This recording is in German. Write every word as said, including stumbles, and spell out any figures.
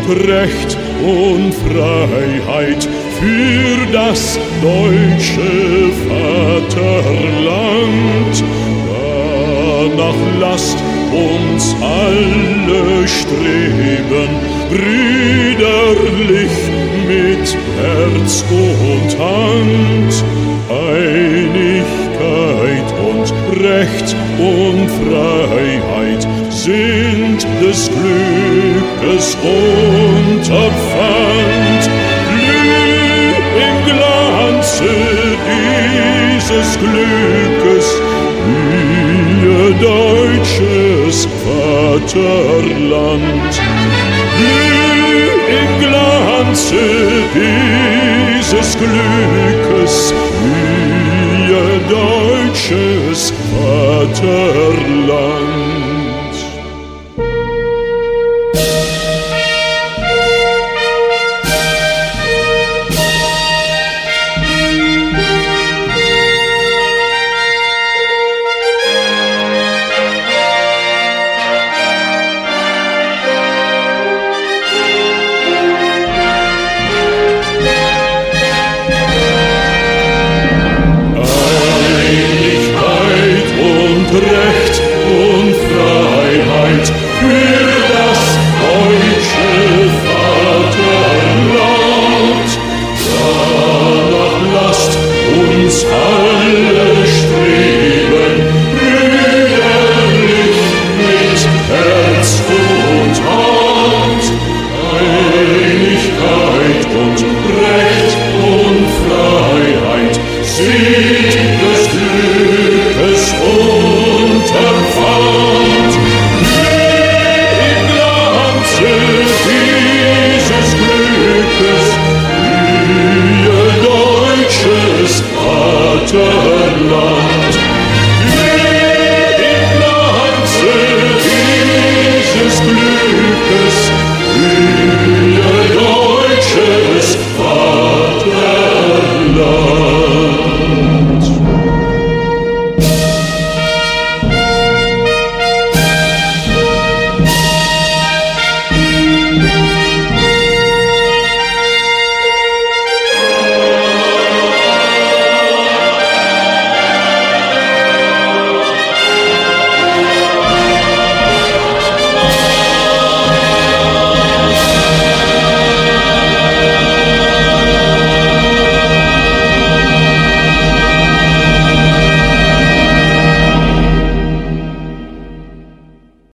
Recht und Freiheit für das deutsche Vaterland. Danach lasst uns alle streben, brüderlich mit Herz und Hand. Einigkeit und Recht und Freiheit sind des Glückes Unterpfand. Glüh im Glanze dieses Glückes, ihr deutsches Vaterland. Glüh im Glanze dieses Glückes, ihr deutsches Vaterland. Recht und Freiheit für das deutsche Vaterland. Danach lasst uns alle streben, brüderlich mit Herz und Hand. Einigkeit und Recht und Freiheit sind